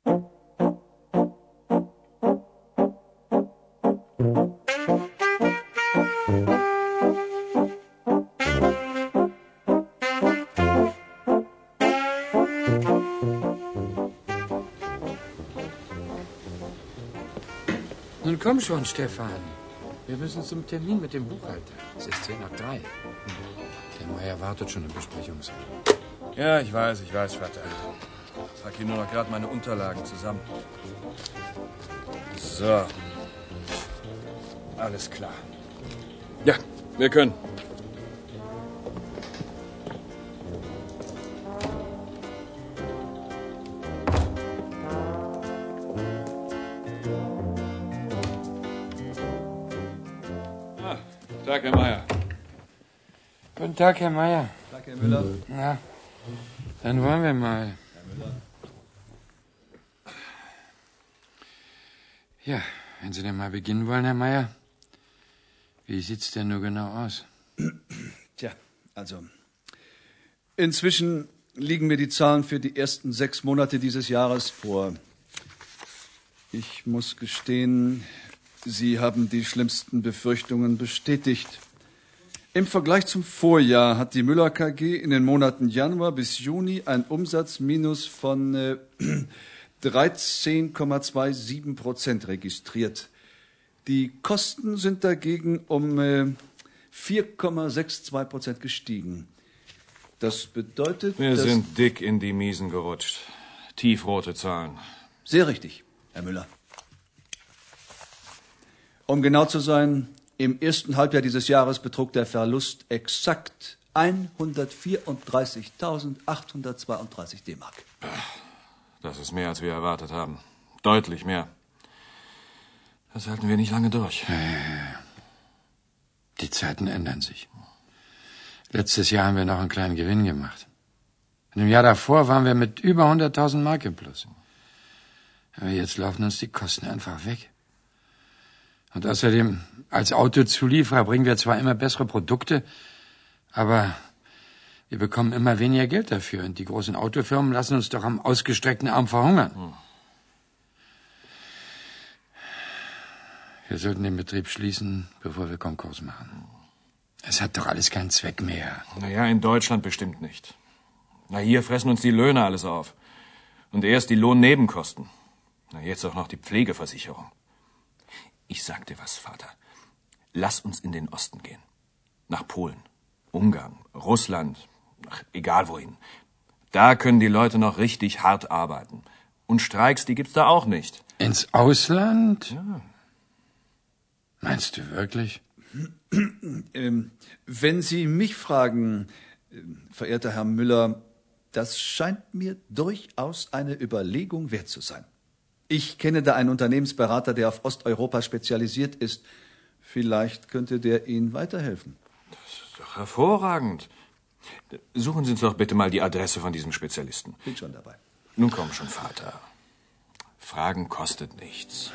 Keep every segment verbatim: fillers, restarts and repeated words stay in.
Nun komm schon, Stefan. Wir müssen zum Termin mit dem Buchhalter. Es ist zehn nach drei. Der Meier wartet schon im Besprechungsraum. Ja, ich weiß, ich weiß, Vater. Ich trage hier nur noch gerade meine Unterlagen zusammen. So. Alles klar. Ja, wir können. Ah, Tag, Herr Meier. Guten Tag, Herr Meier. Tag, Herr Müller. Na, dann wollen wir mal. Herr Müller. Ja, wenn Sie denn mal beginnen wollen, Herr Meier. Wie sieht's denn nur genau aus? Tja, also. Inzwischen liegen mir die Zahlen für die ersten sechs Monate dieses Jahres vor. Ich muss gestehen, Sie haben die schlimmsten Befürchtungen bestätigt. Im Vergleich zum Vorjahr hat die Müller K G in den Monaten Januar bis Juni ein Umsatzminus von äh, dreizehn Komma siebenundzwanzig Prozent registriert. Die Kosten sind dagegen um äh, vier Komma zweiundsechzig Prozent gestiegen. Das bedeutet, Wir dass sind dick in die Miesen gerutscht. Tiefrote Zahlen. Sehr richtig, Herr Müller. Um genau zu sein, im ersten Halbjahr dieses Jahres betrug der Verlust exakt hundertvierunddreißigtausendachthundertzweiunddreißig D-Mark. Das ist mehr, als wir erwartet haben. Deutlich mehr. Das halten wir nicht lange durch. Die Zeiten ändern sich. Letztes Jahr haben wir noch einen kleinen Gewinn gemacht. Und im Jahr davor waren wir mit über hunderttausend Mark im Plus. Aber jetzt laufen uns die Kosten einfach weg. Und außerdem, als Autozulieferer bringen wir zwar immer bessere Produkte, aber wir bekommen immer weniger Geld dafür. Und die großen Autofirmen lassen uns doch am ausgestreckten Arm verhungern. Hm. Wir sollten den Betrieb schließen, bevor wir Konkurs machen. Es hat doch alles keinen Zweck mehr. Naja, in Deutschland bestimmt nicht. Na, hier fressen uns die Löhne alles auf. Und erst die Lohnnebenkosten. Na, jetzt auch noch die Pflegeversicherung. Ich sag dir was, Vater. Lass uns in den Osten gehen. Nach Polen, Ungarn, Russland, ach, egal wohin. Da können die Leute noch richtig hart arbeiten. Und Streiks, die gibt's da auch nicht. Ins Ausland? Ja. Meinst du wirklich? Ähm, wenn Sie mich fragen, äh, verehrter Herr Müller, das scheint mir durchaus eine Überlegung wert zu sein. Ich kenne da einen Unternehmensberater, der auf Osteuropa spezialisiert ist. Vielleicht könnte der Ihnen weiterhelfen. Das ist doch hervorragend. Suchen Sie uns doch bitte mal die Adresse von diesem Spezialisten. Bin schon dabei. Nun komm schon, Vater. Fragen kostet nichts.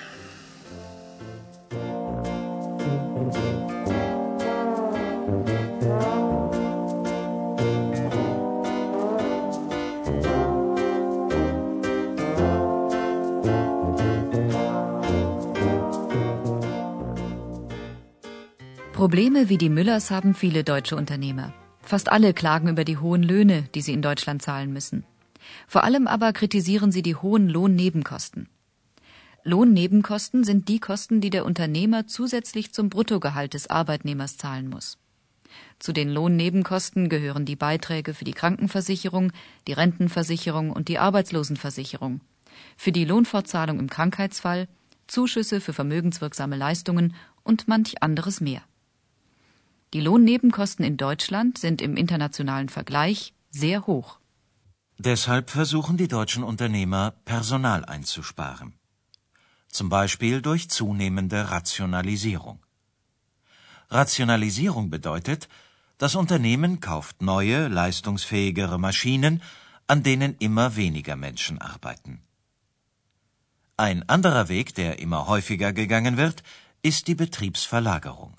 Probleme wie die Müllers haben viele deutsche Unternehmer. Fast alle klagen über die hohen Löhne, die sie in Deutschland zahlen müssen. Vor allem aber kritisieren sie die hohen Lohnnebenkosten. Lohnnebenkosten sind die Kosten, die der Unternehmer zusätzlich zum Bruttogehalt des Arbeitnehmers zahlen muss. Zu den Lohnnebenkosten gehören die Beiträge für die Krankenversicherung, die Rentenversicherung und die Arbeitslosenversicherung, für die Lohnfortzahlung im Krankheitsfall, Zuschüsse für vermögenswirksame Leistungen und manch anderes mehr. Die Lohnnebenkosten in Deutschland sind im internationalen Vergleich sehr hoch. Deshalb versuchen die deutschen Unternehmer, Personal einzusparen. Zum Beispiel durch zunehmende Rationalisierung. Rationalisierung bedeutet, das Unternehmen kauft neue, leistungsfähigere Maschinen, an denen immer weniger Menschen arbeiten. Ein anderer Weg, der immer häufiger gegangen wird, ist die Betriebsverlagerung.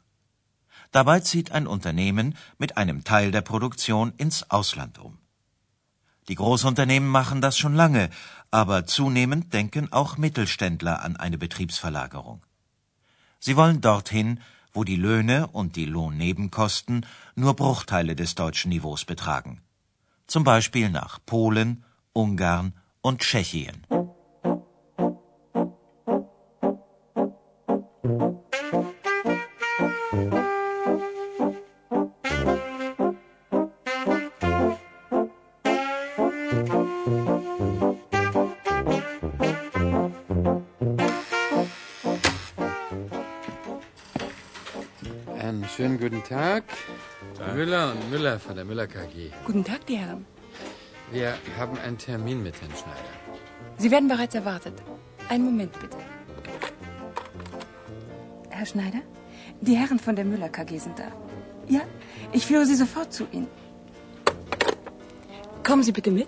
Dabei zieht ein Unternehmen mit einem Teil der Produktion ins Ausland um. Die Großunternehmen machen das schon lange, aber zunehmend denken auch Mittelständler an eine Betriebsverlagerung. Sie wollen dorthin, wo die Löhne und die Lohnnebenkosten nur Bruchteile des deutschen Niveaus betragen. Zum Beispiel nach Polen, Ungarn und Tschechien. Einen schönen guten Tag. Müller und Müller von der Müller K G. Guten Tag, die Herren. Wir haben einen Termin mit Herrn Schneider. Sie werden bereits erwartet. Einen Moment, bitte. Herr Schneider, die Herren von der Müller K G sind da. Ja, ich führe Sie sofort zu Ihnen. Kommen Sie bitte mit.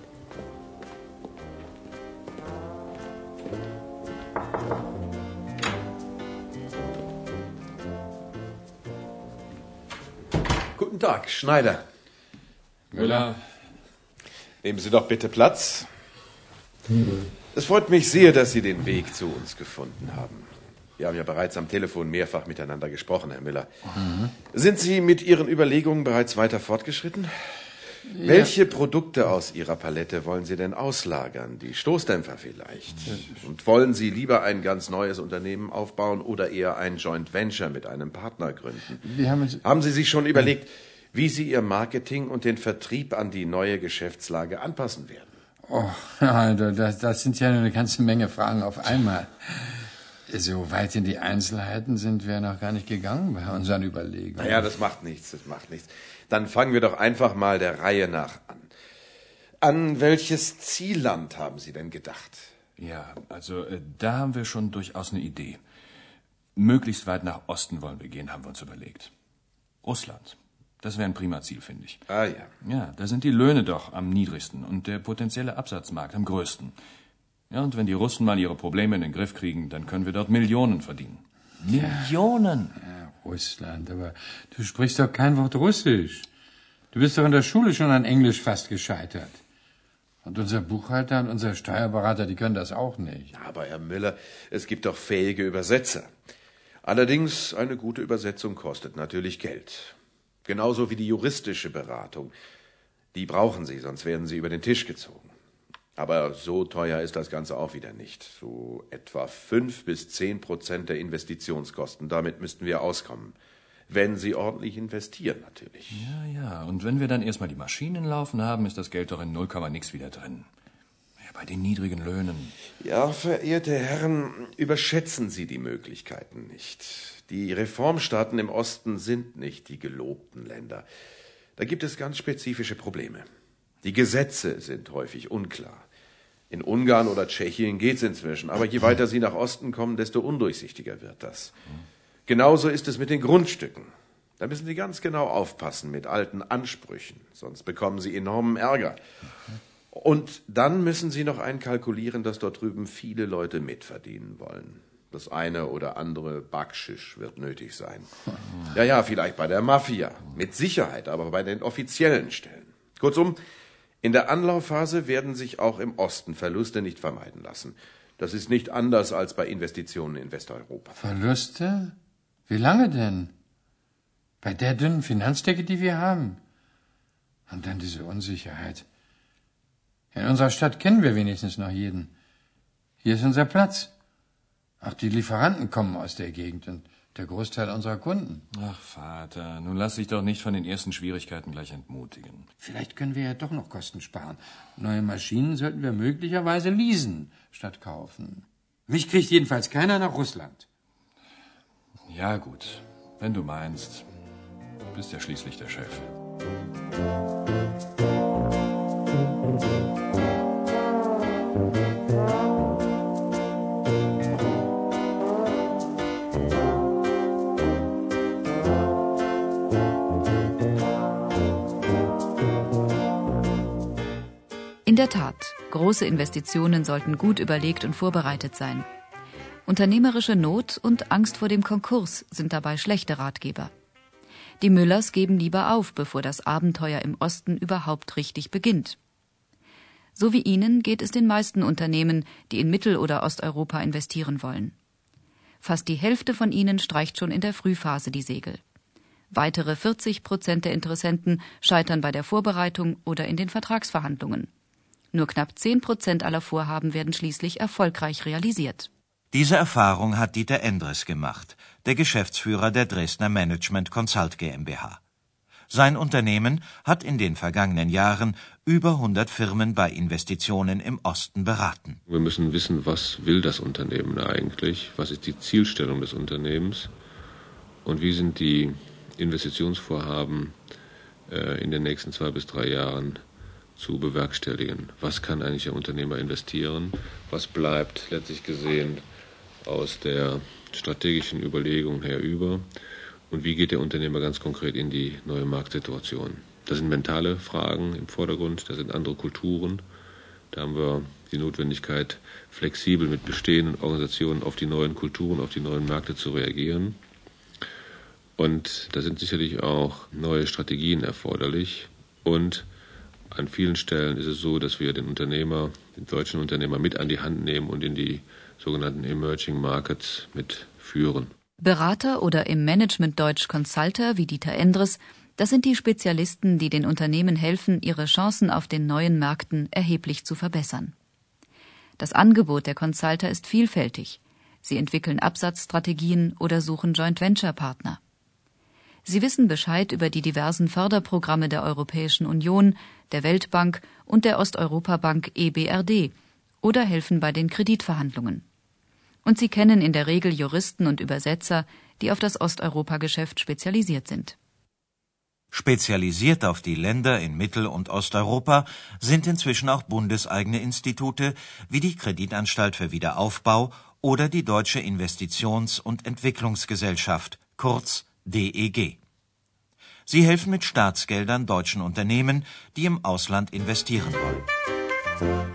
Guten Tag, Schneider. Müller. Nehmen Sie doch bitte Platz. Es freut mich sehr, dass Sie den Weg zu uns gefunden haben. Wir haben ja bereits am Telefon mehrfach miteinander gesprochen, Herr Müller. Mhm. Sind Sie mit Ihren Überlegungen bereits weiter fortgeschritten? Ja. Welche Produkte aus Ihrer Palette wollen Sie denn auslagern? Die Stoßdämpfer vielleicht? Und wollen Sie lieber ein ganz neues Unternehmen aufbauen oder eher ein Joint Venture mit einem Partner gründen? Wir haben, uns haben Sie sich schon überlegt, wie Sie Ihr Marketing und den Vertrieb an die neue Geschäftslage anpassen werden? Oh, also das, das sind ja eine ganze Menge Fragen auf einmal. So weit in die Einzelheiten sind wir noch gar nicht gegangen bei unseren Überlegungen. Naja, das macht nichts, das macht nichts. Dann fangen wir doch einfach mal der Reihe nach an. An welches Zielland haben Sie denn gedacht? Ja, also äh, da haben wir schon durchaus eine Idee. Möglichst weit nach Osten wollen wir gehen, haben wir uns überlegt. Russland. Das wäre ein prima Ziel, finde ich. Ah ja. Ja, da sind die Löhne doch am niedrigsten und der potenzielle Absatzmarkt am größten. Ja, und wenn die Russen mal ihre Probleme in den Griff kriegen, dann können wir dort Millionen verdienen. Millionen! Ja, Russland, aber du sprichst doch kein Wort Russisch. Du bist doch in der Schule schon an Englisch fast gescheitert. Und unser Buchhalter und unser Steuerberater, die können das auch nicht. Aber Herr Müller, es gibt doch fähige Übersetzer. Allerdings, eine gute Übersetzung kostet natürlich Geld. Genauso wie die juristische Beratung. Die brauchen Sie, sonst werden Sie über den Tisch gezogen. Aber so teuer ist das Ganze auch wieder nicht. So etwa fünf bis zehn Prozent der Investitionskosten. Damit müssten wir auskommen. Wenn Sie ordentlich investieren, natürlich. Ja, ja. Und wenn wir dann erstmal die Maschinen laufen haben, ist das Geld doch in null Komma nix wieder drin. Ja, bei den niedrigen Löhnen. Ja, verehrte Herren, überschätzen Sie die Möglichkeiten nicht. Die Reformstaaten im Osten sind nicht die gelobten Länder. Da gibt es ganz spezifische Probleme. Die Gesetze sind häufig unklar. In Ungarn oder Tschechien geht's inzwischen, aber je weiter Sie nach Osten kommen, desto undurchsichtiger wird das. Genauso ist es mit den Grundstücken. Da müssen Sie ganz genau aufpassen mit alten Ansprüchen, sonst bekommen Sie enormen Ärger. Und dann müssen Sie noch einkalkulieren, dass dort drüben viele Leute mitverdienen wollen. Das eine oder andere Backschisch wird nötig sein. Ja, ja, vielleicht bei der Mafia. Mit Sicherheit, aber bei den offiziellen Stellen. Kurzum, in der Anlaufphase werden sich auch im Osten Verluste nicht vermeiden lassen. Das ist nicht anders als bei Investitionen in Westeuropa. Verluste? Wie lange denn? Bei der dünnen Finanzdecke, die wir haben. Und dann diese Unsicherheit. In unserer Stadt kennen wir wenigstens noch jeden. Hier ist unser Platz. Auch die Lieferanten kommen aus der Gegend und der Großteil unserer Kunden. Ach, Vater, nun lass dich doch nicht von den ersten Schwierigkeiten gleich entmutigen. Vielleicht können wir ja doch noch Kosten sparen. Neue Maschinen sollten wir möglicherweise leasen statt kaufen. Mich kriegt jedenfalls keiner nach Russland. Ja, gut. Wenn du meinst. Du bist ja schließlich der Chef. In der Tat, große Investitionen sollten gut überlegt und vorbereitet sein. Unternehmerische Not und Angst vor dem Konkurs sind dabei schlechte Ratgeber. Die Müllers geben lieber auf, bevor das Abenteuer im Osten überhaupt richtig beginnt. So wie Ihnen geht es den meisten Unternehmen, die in Mittel- oder Osteuropa investieren wollen. Fast die Hälfte von ihnen streicht schon in der Frühphase die Segel. Weitere vierzig Prozent der Interessenten scheitern bei der Vorbereitung oder in den Vertragsverhandlungen. Nur knapp zehn Prozent aller Vorhaben werden schließlich erfolgreich realisiert. Diese Erfahrung hat Dieter Endres gemacht, der Geschäftsführer der Dresdner Management Consult GmbH. Sein Unternehmen hat in den vergangenen Jahren über hundert Firmen bei Investitionen im Osten beraten. Wir müssen wissen, was will das Unternehmen eigentlich, was ist die Zielstellung des Unternehmens und wie sind die Investitionsvorhaben äh, in den nächsten zwei bis drei Jahren zu bewerkstelligen. Was kann eigentlich der Unternehmer investieren? Was bleibt letztlich gesehen aus der strategischen Überlegung her über? Und wie geht der Unternehmer ganz konkret in die neue Marktsituation? Das sind mentale Fragen im Vordergrund, das sind andere Kulturen. Da haben wir die Notwendigkeit, flexibel mit bestehenden Organisationen auf die neuen Kulturen, auf die neuen Märkte zu reagieren. Und da sind sicherlich auch neue Strategien erforderlich. Und an vielen Stellen ist es so, dass wir den Unternehmer, den deutschen Unternehmer mit an die Hand nehmen und in die sogenannten Emerging Markets mitführen. Berater oder im Management Deutsch Consulter wie Dieter Endres, das sind die Spezialisten, die den Unternehmen helfen, ihre Chancen auf den neuen Märkten erheblich zu verbessern. Das Angebot der Consulter ist vielfältig. Sie entwickeln Absatzstrategien oder suchen Joint-Venture-Partner. Sie wissen Bescheid über die diversen Förderprogramme der Europäischen Union, der Weltbank und der Osteuropa-Bank E B R D oder helfen bei den Kreditverhandlungen. Und sie kennen in der Regel Juristen und Übersetzer, die auf das Osteuropa-Geschäft spezialisiert sind. Spezialisiert auf die Länder in Mittel- und Osteuropa sind inzwischen auch bundeseigene Institute wie die Kreditanstalt für Wiederaufbau oder die Deutsche Investitions- und Entwicklungsgesellschaft, kurz D E G. Sie helfen mit Staatsgeldern deutschen Unternehmen, die im Ausland investieren wollen.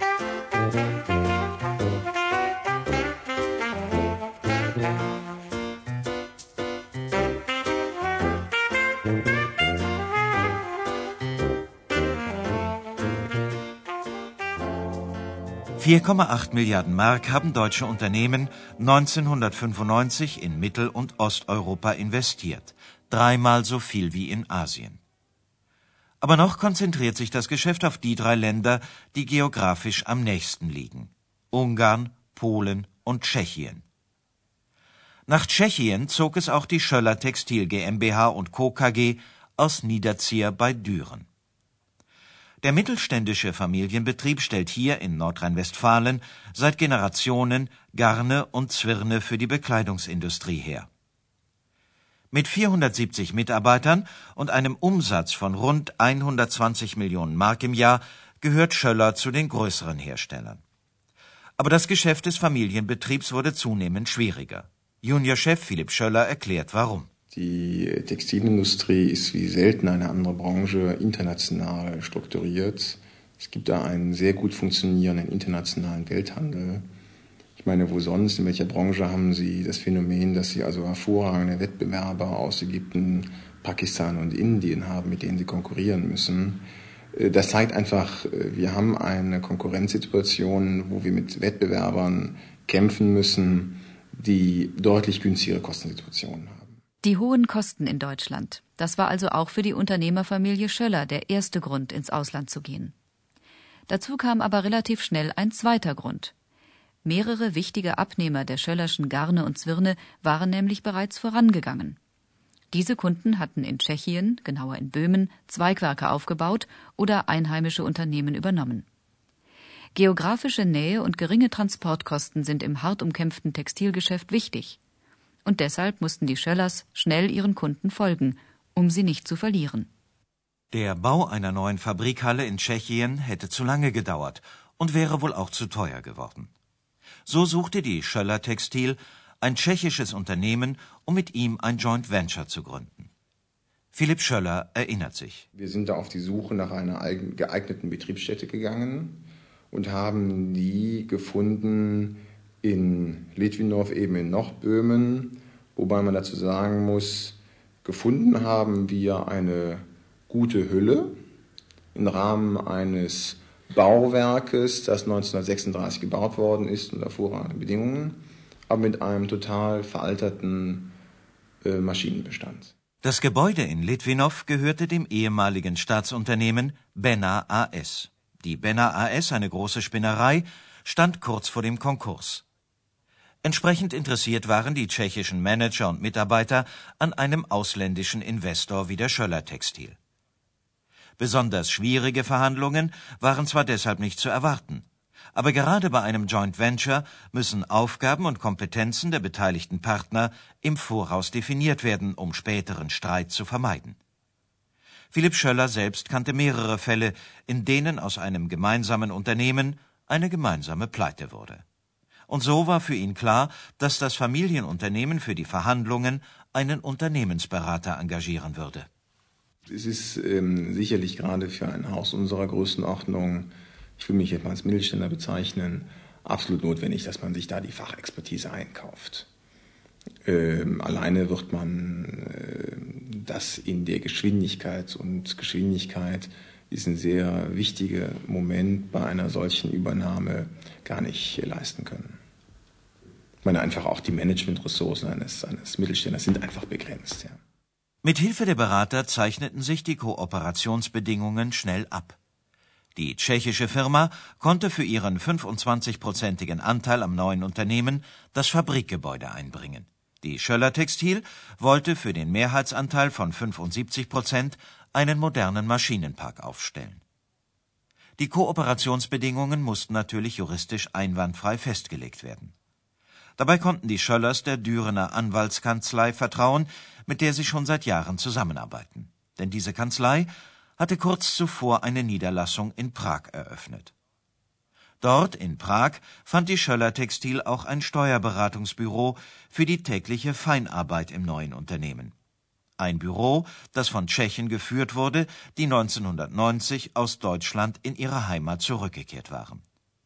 vier Komma acht Milliarden Mark haben deutsche Unternehmen neunzehnhundertfünfundneunzig in Mittel- und Osteuropa investiert, dreimal so viel wie in Asien. Aber noch konzentriert sich das Geschäft auf die drei Länder, die geografisch am nächsten liegen: Ungarn, Polen und Tschechien. Nach Tschechien zog es auch die Schöller Textil GmbH und Co. K G aus Niederzier bei Düren. Der mittelständische Familienbetrieb stellt hier in Nordrhein-Westfalen seit Generationen Garne und Zwirne für die Bekleidungsindustrie her. Mit vierhundertsiebzig Mitarbeitern und einem Umsatz von rund hundertzwanzig Millionen Mark im Jahr gehört Schöller zu den größeren Herstellern. Aber das Geschäft des Familienbetriebs wurde zunehmend schwieriger. Juniorchef Philipp Schöller erklärt, warum. Die Textilindustrie ist wie selten eine andere Branche international strukturiert. Es gibt da einen sehr gut funktionierenden internationalen Welthandel. Ich meine, wo sonst, in welcher Branche haben Sie das Phänomen, dass Sie also hervorragende Wettbewerber aus Ägypten, Pakistan und Indien haben, mit denen Sie konkurrieren müssen? Das zeigt einfach, wir haben eine Konkurrenzsituation, wo wir mit Wettbewerbern kämpfen müssen, die deutlich günstigere Kostensituationen haben. Die hohen Kosten in Deutschland, das war also auch für die Unternehmerfamilie Schöller der erste Grund, ins Ausland zu gehen. Dazu kam aber relativ schnell ein zweiter Grund. Mehrere wichtige Abnehmer der Schöllerschen Garne und Zwirne waren nämlich bereits vorangegangen. Diese Kunden hatten in Tschechien, genauer in Böhmen, Zweigwerke aufgebaut oder einheimische Unternehmen übernommen. Geografische Nähe und geringe Transportkosten sind im hart umkämpften Textilgeschäft wichtig. Und deshalb mussten die Schöllers schnell ihren Kunden folgen, um sie nicht zu verlieren. Der Bau einer neuen Fabrikhalle in Tschechien hätte zu lange gedauert und wäre wohl auch zu teuer geworden. So suchte die Schöller Textil ein tschechisches Unternehmen, um mit ihm ein Joint Venture zu gründen. Philipp Schöller erinnert sich. Wir sind da auf die Suche nach einer geeigneten Betriebsstätte gegangen und haben die gefunden in Litvinov, eben in Nordböhmen, wobei man dazu sagen muss, gefunden haben wir eine gute Hülle im Rahmen eines Bauwerkes, das neunzehnhundertsechsunddreißig gebaut worden ist unter hervorragenden Bedingungen, aber mit einem total veralterten äh, Maschinenbestand. Das Gebäude in Litvinov gehörte dem ehemaligen Staatsunternehmen Benna A S. Die Benna A S, eine große Spinnerei, stand kurz vor dem Konkurs. Entsprechend interessiert waren die tschechischen Manager und Mitarbeiter an einem ausländischen Investor wie der Schoeller Textil. Besonders schwierige Verhandlungen waren zwar deshalb nicht zu erwarten, aber gerade bei einem Joint Venture müssen Aufgaben und Kompetenzen der beteiligten Partner im Voraus definiert werden, um späteren Streit zu vermeiden. Philipp Schoeller selbst kannte mehrere Fälle, in denen aus einem gemeinsamen Unternehmen eine gemeinsame Pleite wurde. Und so war für ihn klar, dass das Familienunternehmen für die Verhandlungen einen Unternehmensberater engagieren würde. Es ist ähm, sicherlich gerade für ein Haus unserer Größenordnung, ich will mich jetzt mal als Mittelständler bezeichnen, absolut notwendig, dass man sich da die Fachexpertise einkauft. Ähm, alleine wird man äh, das in der Geschwindigkeit, und Geschwindigkeit ist ein sehr wichtiger Moment bei einer solchen Übernahme, gar nicht leisten können. Ich meine, einfach auch die Managementressourcen eines, eines Mittelständlers sind einfach begrenzt. Ja. Mit Hilfe der Berater zeichneten sich die Kooperationsbedingungen schnell ab. Die tschechische Firma konnte für ihren fünfundzwanzigprozentigen Anteil am neuen Unternehmen das Fabrikgebäude einbringen. Die Schoeller Textil wollte für den Mehrheitsanteil von fünfundsiebzig Prozent einen modernen Maschinenpark aufstellen. Die Kooperationsbedingungen mussten natürlich juristisch einwandfrei festgelegt werden. Dabei konnten die Schoellers der Dürener Anwaltskanzlei vertrauen, mit der sie schon seit Jahren zusammenarbeiten. Denn diese Kanzlei hatte kurz zuvor eine Niederlassung in Prag eröffnet. Dort in Prag fand die Schoeller Textil auch ein Steuerberatungsbüro für die tägliche Feinarbeit im neuen Unternehmen. Ein Büro, das von Tschechen geführt wurde, die neunzehnhundertneunzig aus Deutschland in ihre Heimat zurückgekehrt waren.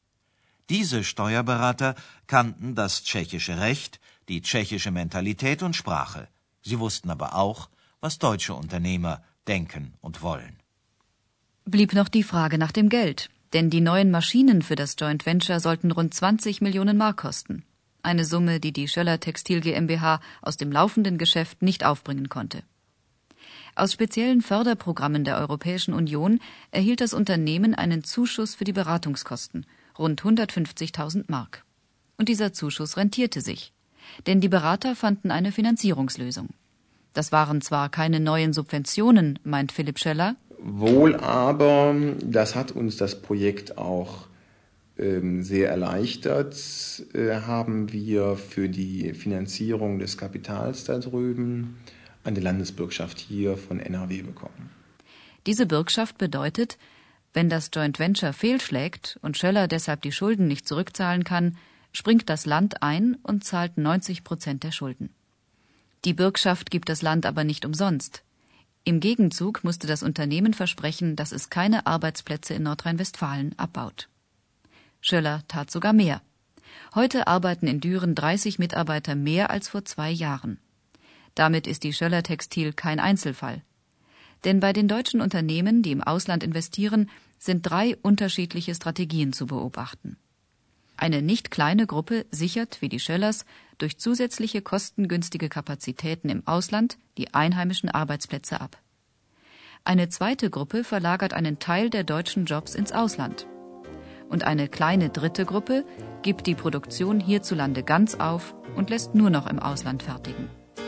Diese Steuerberater kannten das tschechische Recht, die tschechische Mentalität und Sprache. Sie wussten aber auch, was deutsche Unternehmer denken und wollen. Blieb noch die Frage nach dem Geld, denn die neuen Maschinen für das Joint Venture sollten rund zwanzig Millionen Mark kosten. Eine Summe, die die Schoeller Textil GmbH aus dem laufenden Geschäft nicht aufbringen konnte. Aus speziellen Förderprogrammen der Europäischen Union erhielt das Unternehmen einen Zuschuss für die Beratungskosten, rund hundertfünfzigtausend Mark. Und dieser Zuschuss rentierte sich, denn die Berater fanden eine Finanzierungslösung. Das waren zwar keine neuen Subventionen, meint Philipp Schoeller. Wohl aber, das hat uns das Projekt auch ähm, sehr erleichtert, äh, haben wir für die Finanzierung des Kapitals da drüben eine Landesbürgschaft hier von N R W bekommen. Diese Bürgschaft bedeutet, wenn das Joint Venture fehlschlägt und Schoeller deshalb die Schulden nicht zurückzahlen kann, springt das Land ein und zahlt neunzig Prozent der Schulden. Die Bürgschaft gibt das Land aber nicht umsonst. Im Gegenzug musste das Unternehmen versprechen, dass es keine Arbeitsplätze in Nordrhein-Westfalen abbaut. Schoeller tat sogar mehr. Heute arbeiten in Düren dreißig Mitarbeiter mehr als vor zwei Jahren. Damit ist die Schoeller Textil kein Einzelfall. Denn bei den deutschen Unternehmen, die im Ausland investieren, sind drei unterschiedliche Strategien zu beobachten. Eine nicht kleine Gruppe sichert, wie die Schoellers, durch zusätzliche kostengünstige Kapazitäten im Ausland die einheimischen Arbeitsplätze ab. Eine zweite Gruppe verlagert einen Teil der deutschen Jobs ins Ausland. Und eine kleine dritte Gruppe gibt die Produktion hierzulande ganz auf und lässt nur noch im Ausland fertigen.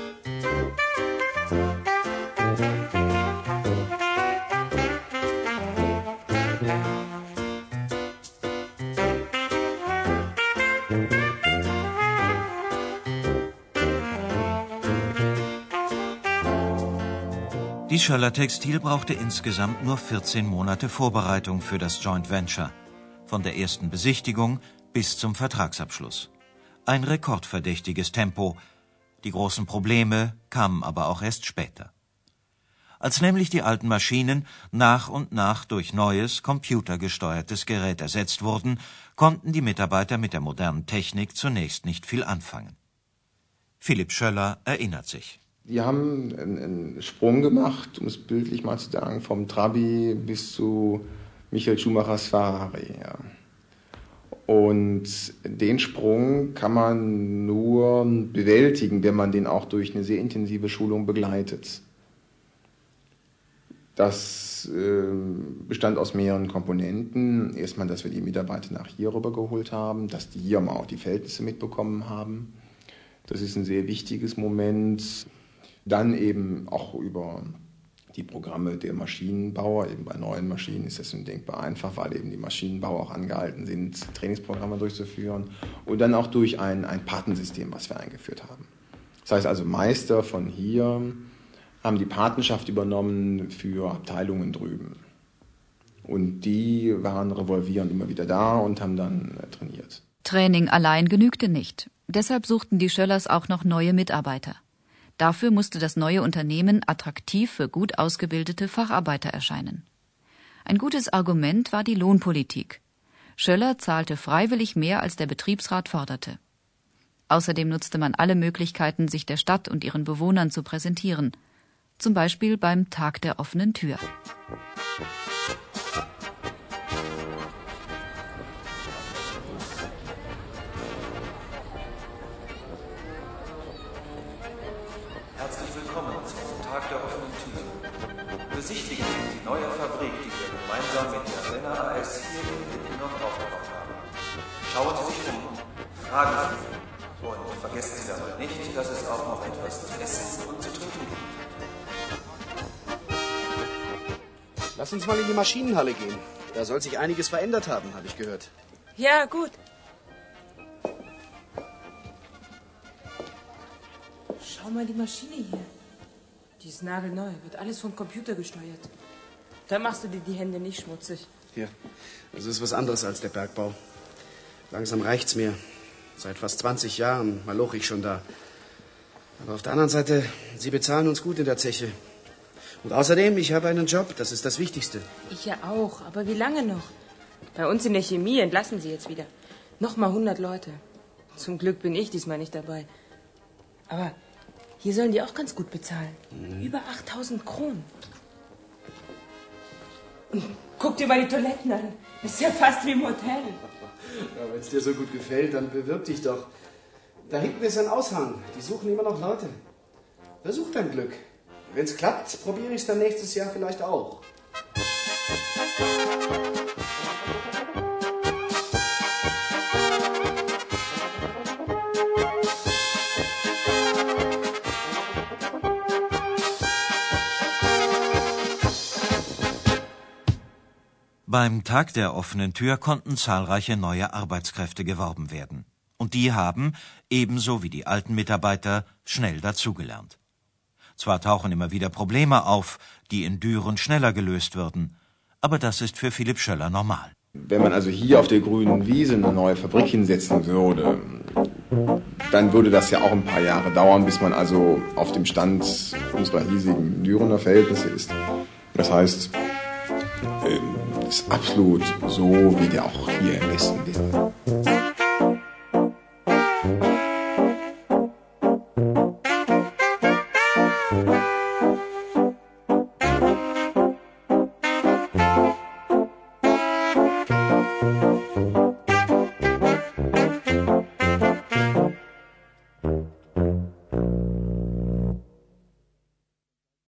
Die Schoeller Textil brauchte insgesamt nur vierzehn Monate Vorbereitung für das Joint Venture, von der ersten Besichtigung bis zum Vertragsabschluss. Ein rekordverdächtiges Tempo. Die großen Probleme kamen aber auch erst später. Als nämlich die alten Maschinen nach und nach durch neues, computergesteuertes Gerät ersetzt wurden, konnten die Mitarbeiter mit der modernen Technik zunächst nicht viel anfangen. Philipp Schoeller erinnert sich. Wir haben einen Sprung gemacht, um es bildlich mal zu sagen, vom Trabi bis zu Michael Schumachers Ferrari, ja. Und den Sprung kann man nur bewältigen, wenn man den auch durch eine sehr intensive Schulung begleitet. Das äh, bestand aus mehreren Komponenten. Erstmal, dass wir die Mitarbeiter nach hier rüber geholt haben, dass die hier mal auch die Verhältnisse mitbekommen haben. Das ist ein sehr wichtiges Moment. Dann eben auch über die Programme der Maschinenbauer. Eben bei neuen Maschinen ist das undenkbar einfach, weil eben die Maschinenbauer auch angehalten sind, Trainingsprogramme durchzuführen. Und dann auch durch ein, ein Patensystem, was wir eingeführt haben. Das heißt also, Meister von hier haben die Patenschaft übernommen für Abteilungen drüben. Und die waren revolvierend immer wieder da und haben dann äh, trainiert. Training allein genügte nicht. Deshalb suchten die Schöllers auch noch neue Mitarbeiter. Dafür musste das neue Unternehmen attraktiv für gut ausgebildete Facharbeiter erscheinen. Ein gutes Argument war die Lohnpolitik. Schöller zahlte freiwillig mehr, als der Betriebsrat forderte. Außerdem nutzte man alle Möglichkeiten, sich der Stadt und ihren Bewohnern zu präsentieren. Zum Beispiel beim Tag der offenen Tür. Herzlich willkommen zum Tag der offenen Tür. Besichtigen Sie die neue Fabrik, die wir gemeinsam mit der Renner A S hier in Wittendorf aufgebaut haben. Schauen Sie sich um, fragen Sie. Und vergessen Sie dabei nicht, dass es auch noch etwas zu essen und zu trinken gibt. Lass uns mal in die Maschinenhalle gehen. Da soll sich einiges verändert haben, habe ich gehört. Ja, gut. Schau mal die Maschine hier. Die ist nagelneu, wird alles vom Computer gesteuert. Da machst du dir die Hände nicht schmutzig. Hier, das ist was anderes als der Bergbau. Langsam reicht's mir. Seit fast zwanzig Jahren maloche ich schon da. Aber auf der anderen Seite, sie bezahlen uns gut in der Zeche. Und außerdem, ich habe einen Job, das ist das Wichtigste. Ich ja auch, aber wie lange noch? Bei uns in der Chemie entlassen sie jetzt wieder. Nochmal hundert Leute. Zum Glück bin ich diesmal nicht dabei. Aber hier sollen die auch ganz gut bezahlen. Mhm. Über achttausend Kronen. Und guck dir mal die Toiletten an. Das ist ja fast wie im Hotel. Ja, wenn es dir so gut gefällt, dann bewirb dich doch. Da hinten ist ein Aushang. Die suchen immer noch Leute. Versuch dein Glück. Wenn es klappt, probiere ich es dann nächstes Jahr vielleicht auch. Beim Tag der offenen Tür konnten zahlreiche neue Arbeitskräfte geworben werden. Und die haben, ebenso wie die alten Mitarbeiter, schnell dazugelernt. Zwar tauchen immer wieder Probleme auf, die in Düren schneller gelöst würden, aber das ist für Philipp Schöller normal. Wenn man also hier auf der grünen Wiese eine neue Fabrik hinsetzen würde, dann würde das ja auch ein paar Jahre dauern, bis man also auf dem Stand unserer hiesigen Dürener Verhältnisse ist. Das heißt, es ist absolut so, wie der auch hier im Westen wäre.